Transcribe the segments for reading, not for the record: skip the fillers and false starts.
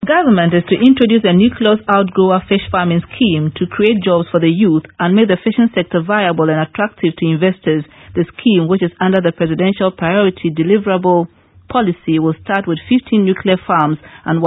Government is to introduce a nucleus outgrower fish farming scheme to create jobs for the youth and make the fishing sector viable and attractive to investors. The scheme, which is under the Presidential Priority Deliverable Policy, will start with 15 nuclear farms and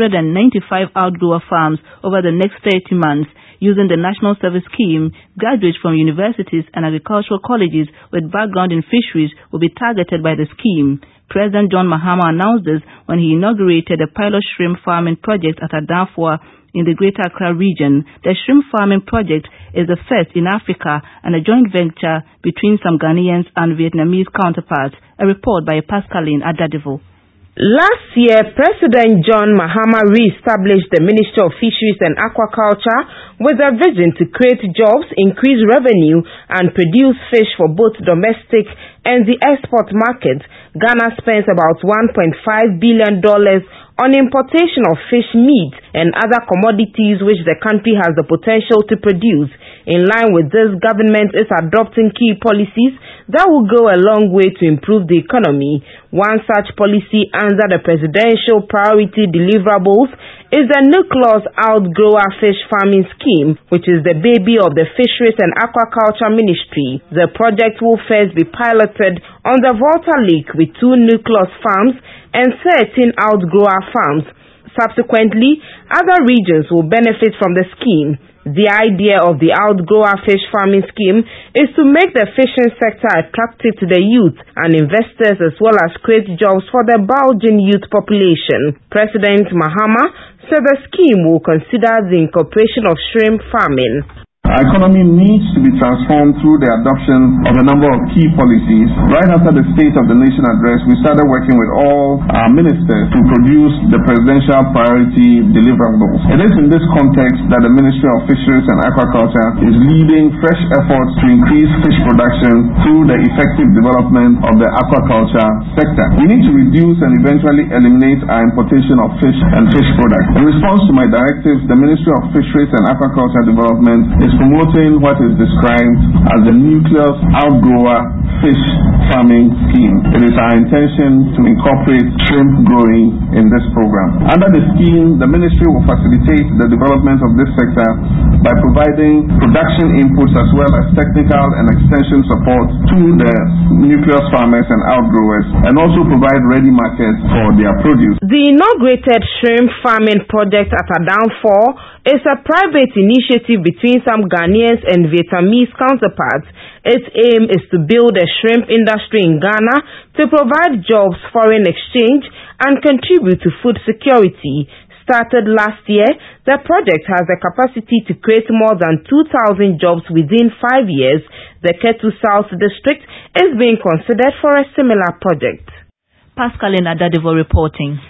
195 outgrower farms over the next 30 months. Using the National Service Scheme, graduates from universities and agricultural colleges with background in fisheries will be targeted by the scheme. President John Mahama announced this when he inaugurated a pilot shrimp farming project at Adanfoa in the Greater Accra region. The shrimp farming project is the first in Africa and a joint venture between some Ghanaians and Vietnamese counterparts. A report by Pascaline Adadivo. Last year, President John Mahama re-established the Ministry of Fisheries and Aquaculture with a vision to create jobs, increase revenue, and produce fish for both domestic and the export market. Ghana spends about $1.5 billion on importation of fish meat and other commodities which the country has the potential to produce. In line with this, government is adopting key policies that will go a long way to improve the economy. One such policy under the Presidential Priority Deliverables is the Nucleus Outgrower Fish Farming Scheme, which is the baby of the Fisheries and Aquaculture Ministry. The project will first be piloted on the Volta Lake with 2 nucleus farms and 13 outgrower farms. Subsequently, other regions will benefit from the scheme. The idea of the outgrower fish farming scheme is to make the fishing sector attractive to the youth and investors as well as create jobs for the bulging youth population. President Mahama said the scheme will consider the incorporation of shrimp farming. Our economy needs to be transformed through the adoption of a number of key policies. Right after the State of the Nation address, we started working with all our ministers to produce the Presidential Priority Deliverables. It is in this context that the Ministry of Fisheries and Aquaculture is leading fresh efforts to increase fish production through the effective development of the aquaculture sector. We need to reduce and eventually eliminate our importation of fish and fish products. In response to my directives, the Ministry of Fisheries and Aquaculture Development is promoting what is described as the Nucleus Outgrower Fish Farming Scheme. It is our intention to incorporate shrimp growing in this program. Under the scheme, the ministry will facilitate the development of this sector by providing production inputs as well as technical and extension support to the nucleus farmers and outgrowers, and also provide ready markets for their produce. The inaugurated shrimp farming project at Adanfoa is a private initiative between some Ghanaians and Vietnamese counterparts. Its aim is to build a shrimp industry in Ghana to provide jobs, foreign exchange, and contribute to food security. Started last year, the project has the capacity to create more than 2,000 jobs within 5 years. The Ketu South District is being considered for a similar project. Pascaline Adadivo reporting.